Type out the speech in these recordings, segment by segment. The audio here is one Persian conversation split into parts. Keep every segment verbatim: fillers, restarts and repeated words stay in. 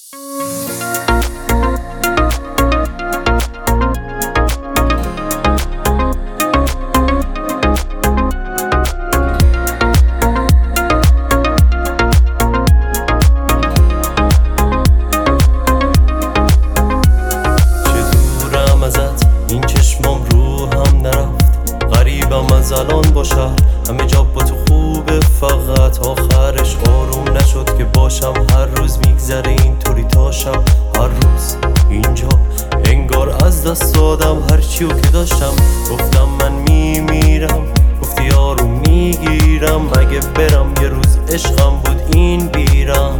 از الان باشم همه جا با تو خوبه، فقط آخرش آروم نشد که باشم. هر روز میگذره اینطوری تا شب، هر روز اینجا انگار از دست دادم هرچیو که داشتم. گفتم من میمیرم، گفتی آروم میگیرم، مگه برم یه روز عشقم بود این بیرم.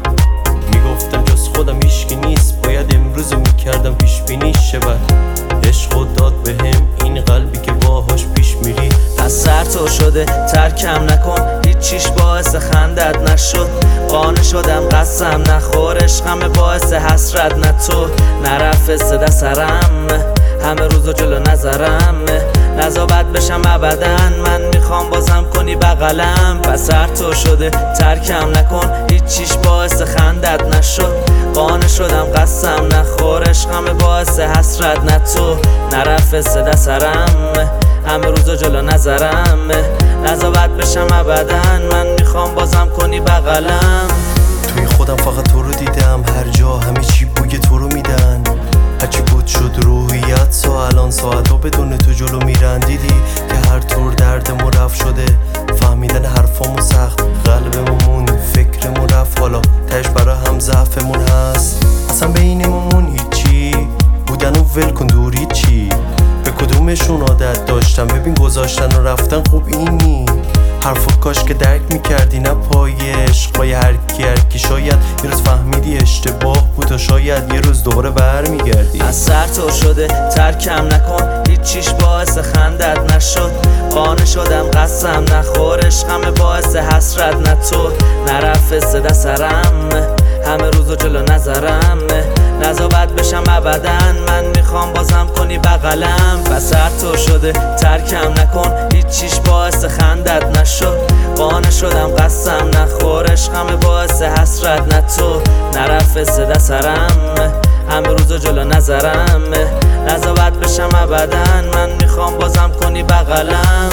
میگفتم جز خودم هیچکی نیست، باید امروزو میکردم پیش بینی شه. بعد عشقو داد بهم این قلبی که باهاش پیش میری. از سر تو شده ترکم نکن، هیچیش باعث خندت نشد. قانع شدم قسم نخور، عشقم باعث حسرت نه تو. نرفت صدا سرم همه روزو جلو نظرم، نزا بد بشم ابدا. من میخوام بازم کنی بغلم. پس سر تو شده ترکم نکن، هیچیش باعث خندت نشد. قانع شدم قسم نخور، عشقم باعث حسرت نه تو. نرفت صدا سرم همه روزا جلو نظرم، نزا بد بشم ابدا. من میخوام بازم کنی بغلم. توی خودم فقط تو رو دیدم، هر جا همه چی بوی تو رو میدن. هرچی بود شد روحیت سا، الان ساعت ها بدون تو جلو میرن. دیدی که هر طور دردمون رفت شده، فهمیدن حرفامو سخت، قلبمون فکرمون رفت. حالا تهش برا هم ضعفمون هست، اصلا بینمون هیچی بودن و ول کن دوری چی. به کدومشون عادت داشتم، ببین گذاشتن و رفتن خوب اینی. حرفا کاش که درک میکردی، نه پای عشقای هر کی هر کی. شاید یه روز فهمیدی اشتباه بود و شاید یه روز دوباره برمیگردی. از سر تو شده ترکم نکن، هیچیش باعث خندت نشد. قانع شدم قسم نخور، عشقم باعث حسرت نه تو. نرفت صدا سرم همه روزو جلو نظرم، نزا بد بشم ابدا. من میخوام بازم کنی بغلم. پس سر تو شده ترکم نکن، هیچیش باعث خندت نشد. قانع شدم قسم نخور، عشقم باعث حسرت نه تو. نرفت صدا سرم همه روزو جلو نظرم، نزا بد بشم ابدا. من میخوام بازم کنی بغلم.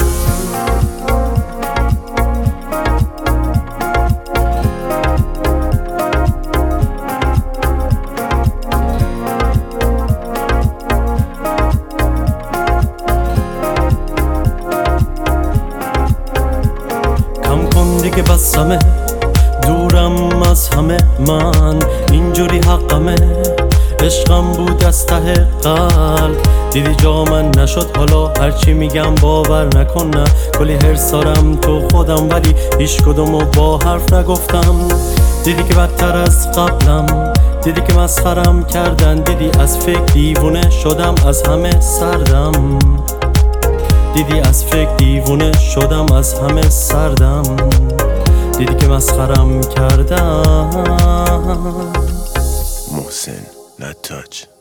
دیگه بسمه دورم از همه، من اینجوری حقمه. عشقم بود از ته قلب، دیدی جا من نشد. حالا هرچی میگم باور نکن، نه کلی هرسارم تو خودم، ولی هیچ کدومو با حرف نگفتم. دیدی که بدتر از قبلم، دیدی که مسخرم کردن. دیدی از فکر دیوونه شدم، از همه سردم. دیدی از فکر دیوونه شدم، از همه سردم. دیدی که مسخرم کردم. محسن لتاج.